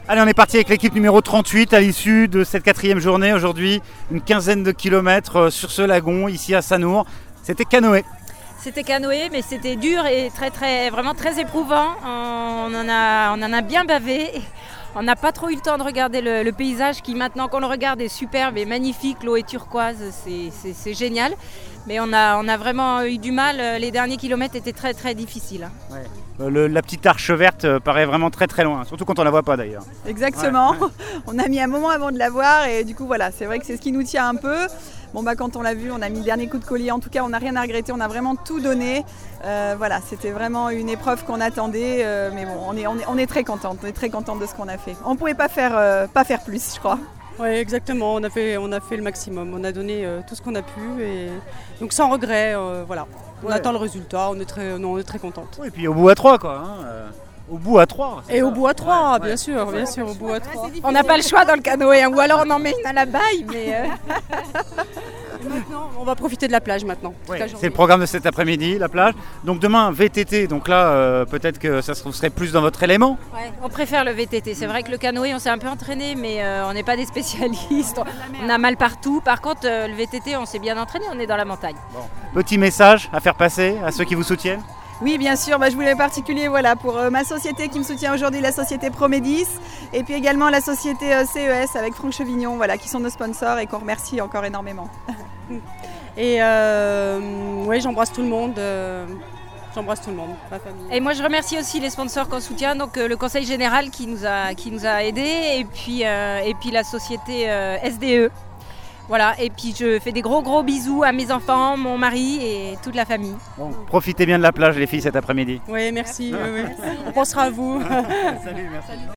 Allez, on est parti avec l'équipe numéro 38 à l'issue de cette 4e journée. Aujourd'hui, une quinzaine de kilomètres sur ce lagon, ici à Sannour. C'était canoë. C'était canoë, mais c'était dur et vraiment très éprouvant. On en a bien bavé. On n'a pas trop eu le temps de regarder le paysage qui, maintenant qu'on le regarde, est superbe et magnifique. L'eau est turquoise, c'est génial. Mais on a vraiment eu du mal. Les derniers kilomètres étaient très très difficiles. Ouais. La petite arche verte paraît vraiment très très loin, surtout quand on ne la voit pas d'ailleurs. Exactement, ouais. On a mis un moment avant de la voir et du coup voilà, c'est vrai que c'est ce qui nous tient un peu. Bon quand on l'a vu, on a mis le dernier coup de collier, en tout cas on n'a rien à regretter, on a vraiment tout donné. Voilà, c'était vraiment une épreuve qu'on attendait, mais bon, on est très contente de ce qu'on a fait. On ne pouvait pas faire plus, je crois. Oui, exactement, on a fait le maximum, on a donné tout ce qu'on a pu, et donc sans regret, voilà. On attend le résultat, on est très contente. Oui, et puis au bout à 3 quoi. Au bout à 3. Et au bout à 3, bien sûr, au bout à 3. On n'a pas le choix dans le canoë, ou alors on en met une à la baille, mais... Maintenant, on va profiter de la plage maintenant. Ouais, c'est le programme de cet après-midi, la plage. Donc demain, VTT, donc là, peut-être que ça serait plus dans votre élément. Ouais, on préfère le VTT. C'est vrai que le canoë, on s'est un peu entraîné, mais on n'est pas des spécialistes. On a mal partout. Par contre, le VTT, on s'est bien entraîné, on est dans la montagne. Bon. Petit message à faire passer à ceux qui vous soutiennent. Oui, bien sûr, je voulais en particulier pour ma société qui me soutient aujourd'hui, la société Promédis, et puis également la société CES avec Franck Chevignon, qui sont nos sponsors et qu'on remercie encore énormément. Et j'embrasse tout le monde. Ma famille. Et moi je remercie aussi les sponsors qu'on soutient, donc le Conseil Général qui nous a aidés, et puis la société SDE. Voilà, et puis je fais des gros bisous à mes enfants, mon mari et toute la famille. Bon, profitez bien de la plage les filles cet après-midi. Oui, merci. Oui. On pensera à vous. Salut, merci.